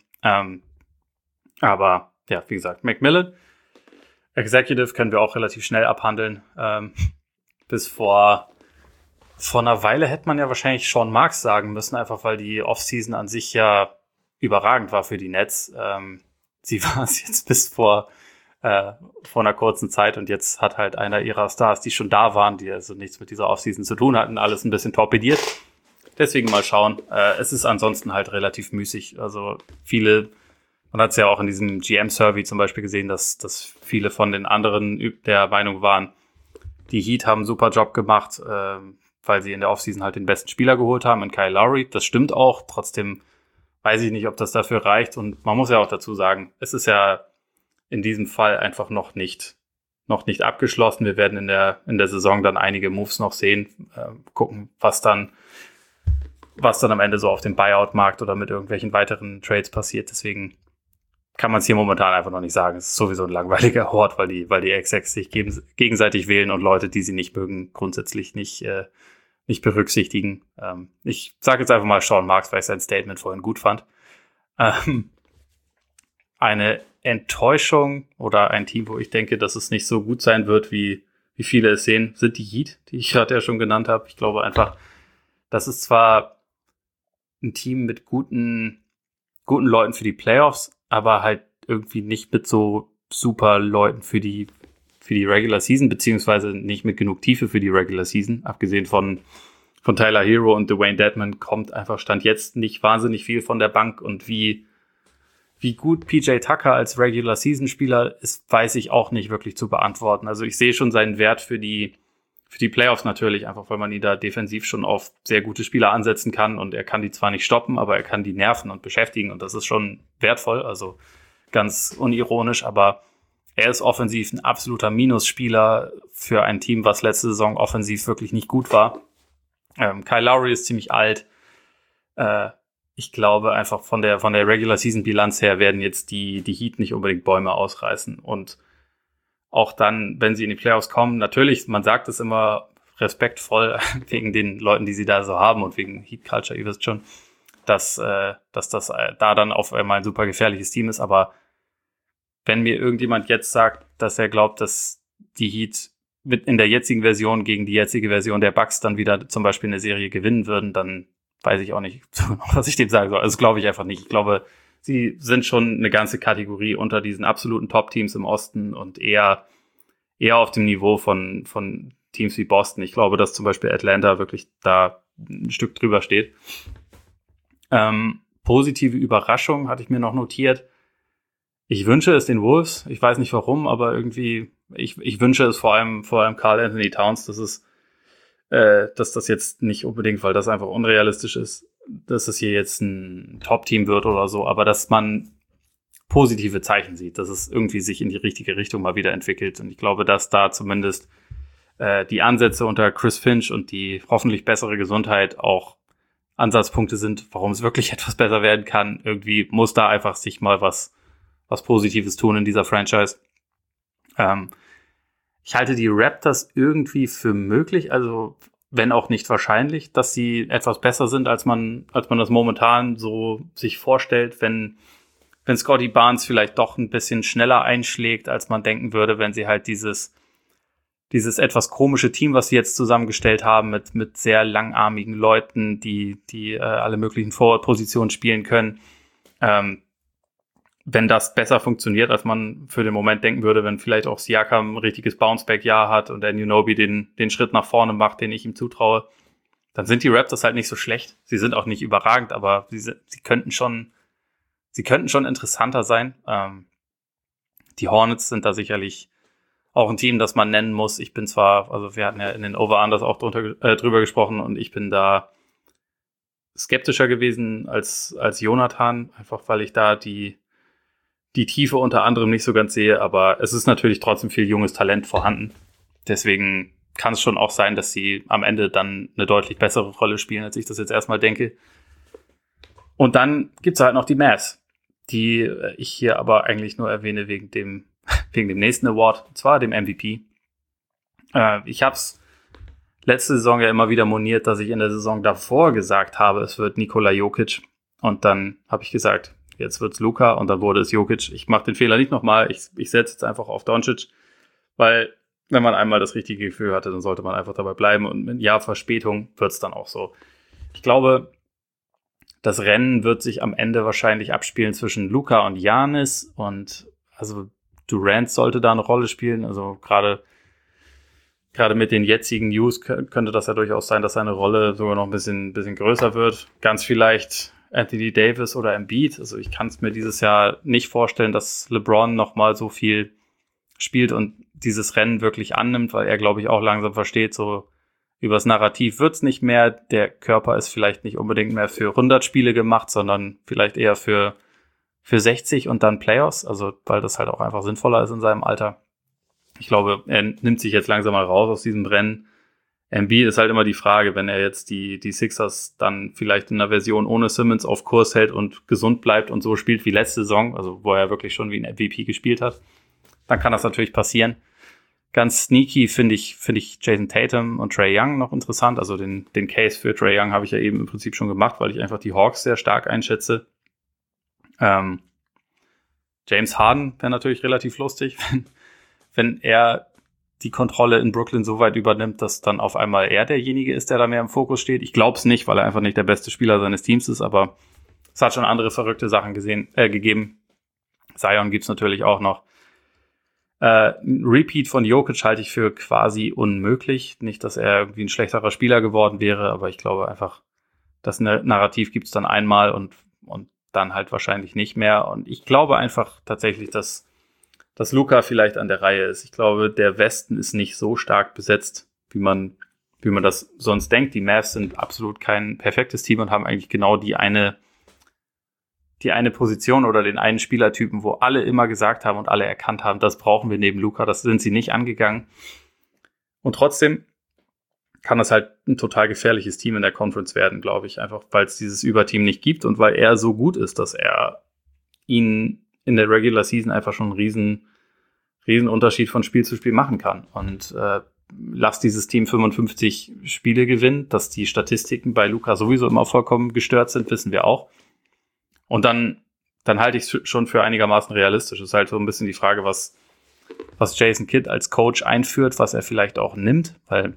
Aber ja, wie gesagt, McMillan. Executive können wir auch relativ schnell abhandeln. Bis vor einer Weile hätte man ja wahrscheinlich Sean Marks sagen müssen, einfach weil die Offseason an sich ja überragend war für die Nets. Sie war es jetzt bis vor einer kurzen Zeit und jetzt hat halt einer ihrer Stars, die schon da waren, die also nichts mit dieser Offseason zu tun hatten, alles ein bisschen torpediert. Deswegen mal schauen. Es ist ansonsten halt relativ müßig. Also man hat es ja auch in diesem GM-Survey zum Beispiel gesehen, dass viele von den anderen der Meinung waren, die Heat haben einen super Job gemacht, weil sie in der Offseason halt den besten Spieler geholt haben, in Kyle Lowry. Das stimmt auch. Trotzdem weiß ich nicht, ob das dafür reicht. Und man muss ja auch dazu sagen, es ist ja in diesem Fall einfach noch nicht abgeschlossen. Wir werden in der Saison dann einige Moves noch sehen, gucken, was dann am Ende so auf dem Buyout-Markt oder mit irgendwelchen weiteren Trades passiert. Deswegen kann man es hier momentan einfach noch nicht sagen. Es ist sowieso ein langweiliger Hort, weil die Execs sich gegenseitig wählen und Leute, die sie nicht mögen, grundsätzlich nicht berücksichtigen. Ich sage jetzt einfach mal Sean Marks, weil ich sein Statement vorhin gut fand. Eine Enttäuschung oder ein Team, wo ich denke, dass es nicht so gut sein wird, wie viele es sehen, sind die Heat, die ich gerade ja schon genannt habe. Ich glaube einfach, das ist zwar ein Team mit guten Leuten für die Playoffs, aber halt irgendwie nicht mit so super Leuten für die Regular Season, beziehungsweise nicht mit genug Tiefe für die Regular Season. Abgesehen von Tyler Hero und Dwayne Dedmon kommt einfach Stand jetzt nicht wahnsinnig viel von der Bank und wie gut PJ Tucker als Regular Season Spieler ist, weiß ich auch nicht wirklich zu beantworten. Also ich sehe schon seinen Wert für die Playoffs natürlich, einfach weil man ihn da defensiv schon auf sehr gute Spieler ansetzen kann und er kann die zwar nicht stoppen, aber er kann die nerven und beschäftigen und das ist schon wertvoll, also ganz unironisch, aber er ist offensiv ein absoluter Minusspieler für ein Team, was letzte Saison offensiv wirklich nicht gut war Kyle Lowry ist ziemlich alt. Ich glaube einfach von der Regular Season Bilanz her werden jetzt die Heat nicht unbedingt Bäume ausreißen. Und auch dann, wenn sie in die Playoffs kommen, natürlich, man sagt es immer respektvoll wegen den Leuten, die sie da so haben und wegen Heat Culture, ihr wisst schon, dass das da dann auf einmal ein super gefährliches Team ist. Aber wenn mir irgendjemand jetzt sagt, dass er glaubt, dass die Heat in der jetzigen Version gegen die jetzige Version der Bucks dann wieder zum Beispiel eine Serie gewinnen würden, dann weiß ich auch nicht, was ich dem sagen soll. Also glaube ich einfach nicht. Ich glaube, sie sind schon eine ganze Kategorie unter diesen absoluten Top-Teams im Osten und eher auf dem Niveau von Teams wie Boston. Ich glaube, dass zum Beispiel Atlanta wirklich da ein Stück drüber steht. Positive Überraschung hatte ich mir noch notiert. Ich wünsche es den Wolves. Ich weiß nicht warum, aber irgendwie, ich wünsche es vor allem Karl Anthony Towns, dass das jetzt nicht unbedingt, weil das einfach unrealistisch ist, dass es hier jetzt ein Top-Team wird oder so, aber dass man positive Zeichen sieht, dass es irgendwie sich in die richtige Richtung mal wieder entwickelt. Und ich glaube, dass da zumindest die Ansätze unter Chris Finch und die hoffentlich bessere Gesundheit auch Ansatzpunkte sind, warum es wirklich etwas besser werden kann. Irgendwie muss da einfach sich mal was Positives tun in dieser Franchise. Ich halte die Raptors irgendwie für möglich, also wenn auch nicht wahrscheinlich, dass sie etwas besser sind, als man das momentan so sich vorstellt, wenn Scottie Barnes vielleicht doch ein bisschen schneller einschlägt, als man denken würde, wenn sie halt dieses etwas komische Team, was sie jetzt zusammengestellt haben, mit sehr langarmigen Leuten, die alle möglichen Forward-Positionen spielen können, wenn das besser funktioniert, als man für den Moment denken würde, wenn vielleicht auch Siakam ein richtiges Bounceback-Jahr hat und Anunoby den Schritt nach vorne macht, den ich ihm zutraue, dann sind die Raptors halt nicht so schlecht. Sie sind auch nicht überragend, aber sie könnten schon interessanter sein. Die Hornets sind da sicherlich auch ein Team, das man nennen muss. Ich bin zwar, also wir hatten ja in den Over-Unders auch drüber gesprochen und ich bin da skeptischer gewesen als Jonathan, einfach weil ich da die Tiefe unter anderem nicht so ganz sehe, aber es ist natürlich trotzdem viel junges Talent vorhanden. Deswegen kann es schon auch sein, dass sie am Ende dann eine deutlich bessere Rolle spielen, als ich das jetzt erstmal denke. Und dann gibt's halt noch die Mavs, die ich hier aber eigentlich nur erwähne wegen dem nächsten Award, und zwar dem MVP. Ich habe es letzte Saison ja immer wieder moniert, dass ich in der Saison davor gesagt habe, es wird Nikola Jokic. Und dann habe ich gesagt, jetzt wird's Luka und dann wurde es Jokic. Ich mache den Fehler nicht nochmal. Ich setze jetzt einfach auf Doncic, weil wenn man einmal das richtige Gefühl hatte, dann sollte man einfach dabei bleiben und mit einem Jahr Verspätung wird's dann auch so. Ich glaube, das Rennen wird sich am Ende wahrscheinlich abspielen zwischen Luka und Giannis und also Durant sollte da eine Rolle spielen. Also gerade mit den jetzigen News könnte das ja durchaus sein, dass seine Rolle sogar noch ein bisschen größer wird. Ganz vielleicht Anthony Davis oder Embiid. Also ich kann es mir dieses Jahr nicht vorstellen, dass LeBron nochmal so viel spielt und dieses Rennen wirklich annimmt, weil er, glaube ich, auch langsam versteht, so übers Narrativ wird's nicht mehr. Der Körper ist vielleicht nicht unbedingt mehr für 100 Spiele gemacht, sondern vielleicht eher für 60 und dann Playoffs. Also weil das halt auch einfach sinnvoller ist in seinem Alter. Ich glaube, er nimmt sich jetzt langsam mal raus aus diesem Rennen. Embiid ist halt immer die Frage, wenn er jetzt die Sixers dann vielleicht in einer Version ohne Simmons auf Kurs hält und gesund bleibt und so spielt wie letzte Saison, also wo er wirklich schon wie ein MVP gespielt hat, dann kann das natürlich passieren. Ganz sneaky finde ich Jason Tatum und Trae Young noch interessant. Also den Case für Trae Young habe ich ja eben im Prinzip schon gemacht, weil ich einfach die Hawks sehr stark einschätze. James Harden wäre natürlich relativ lustig, wenn er die Kontrolle in Brooklyn so weit übernimmt, dass dann auf einmal er derjenige ist, der da mehr im Fokus steht. Ich glaube es nicht, weil er einfach nicht der beste Spieler seines Teams ist, aber es hat schon andere verrückte Sachen gegeben. Zion gibt's natürlich auch noch. Ein Repeat von Jokic halte ich für quasi unmöglich. Nicht, dass er irgendwie ein schlechterer Spieler geworden wäre, aber ich glaube einfach, das Narrativ gibt's dann einmal und dann halt wahrscheinlich nicht mehr. Und ich glaube einfach tatsächlich, dass Luka vielleicht an der Reihe ist. Ich glaube, der Westen ist nicht so stark besetzt, wie man das sonst denkt. Die Mavs sind absolut kein perfektes Team und haben eigentlich genau die eine Position oder den einen Spielertypen, wo alle immer gesagt haben und alle erkannt haben, das brauchen wir neben Luka. Das sind sie nicht angegangen. Und trotzdem kann das halt ein total gefährliches Team in der Conference werden, glaube ich. Einfach, weil es dieses Überteam nicht gibt und weil er so gut ist, dass er ihn in der Regular Season einfach schon einen riesen Unterschied von Spiel zu Spiel machen kann. Und lass dieses Team 55 Spiele gewinnen, dass die Statistiken bei Luka sowieso immer vollkommen gestört sind, wissen wir auch. Und dann halte ich es schon für einigermaßen realistisch. Es ist halt so ein bisschen die Frage, was Jason Kidd als Coach einführt, was er vielleicht auch nimmt, weil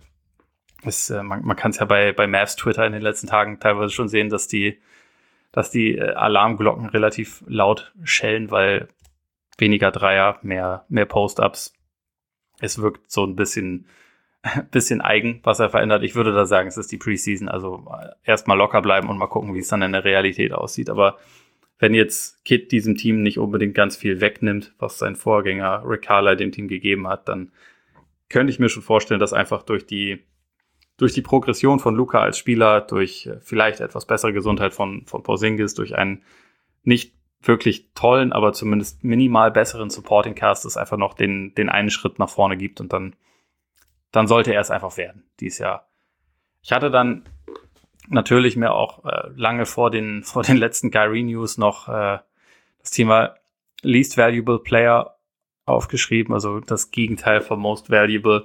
man kann es ja bei Mavs Twitter in den letzten Tagen teilweise schon sehen, dass die Alarmglocken relativ laut schellen, weil weniger Dreier, mehr Post-Ups. Es wirkt so ein bisschen eigen, was er verändert. Ich würde da sagen, es ist die Preseason, also erstmal locker bleiben und mal gucken, wie es dann in der Realität aussieht. Aber wenn jetzt Kidd diesem Team nicht unbedingt ganz viel wegnimmt, was sein Vorgänger Rick Carlisle dem Team gegeben hat, dann könnte ich mir schon vorstellen, dass einfach durch die Progression von Luka als Spieler, durch vielleicht etwas bessere Gesundheit von Porzingis, durch einen nicht wirklich tollen, aber zumindest minimal besseren Supporting Cast es einfach noch den einen Schritt nach vorne gibt und dann sollte er es einfach werden dieses Jahr. Ich hatte dann natürlich mir auch lange vor den letzten Kyrie News noch das Thema Least Valuable Player aufgeschrieben, also das Gegenteil von Most Valuable.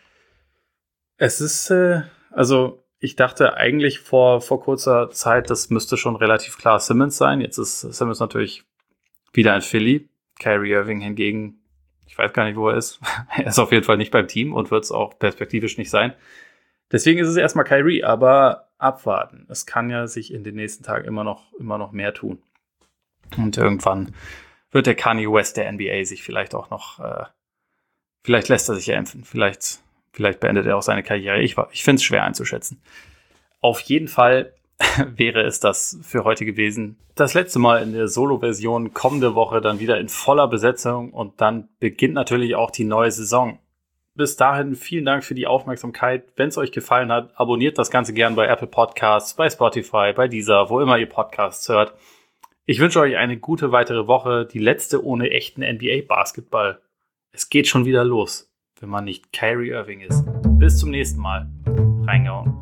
Es ist, ich dachte eigentlich vor kurzer Zeit, das müsste schon relativ klar Simmons sein. Jetzt ist Simmons natürlich wieder in Philly. Kyrie Irving hingegen, ich weiß gar nicht, wo er ist. Er ist auf jeden Fall nicht beim Team und wird es auch perspektivisch nicht sein. Deswegen ist es erstmal Kyrie, aber abwarten. Es kann ja sich in den nächsten Tagen immer noch mehr tun. Und irgendwann wird der Kanye West der NBA sich vielleicht auch noch, vielleicht lässt er sich ja impfen, vielleicht beendet er auch seine Karriere. Ich finde es schwer einzuschätzen. Auf jeden Fall wäre es das für heute gewesen. Das letzte Mal in der Solo-Version, kommende Woche dann wieder in voller Besetzung und dann beginnt natürlich auch die neue Saison. Bis dahin vielen Dank für die Aufmerksamkeit. Wenn es euch gefallen hat, abonniert das Ganze gern bei Apple Podcasts, bei Spotify, bei Deezer, wo immer ihr Podcasts hört. Ich wünsche euch eine gute weitere Woche, die letzte ohne echten NBA-Basketball. Es geht schon wieder los, wenn man nicht Kyrie Irving ist. Bis zum nächsten Mal. Reingehauen.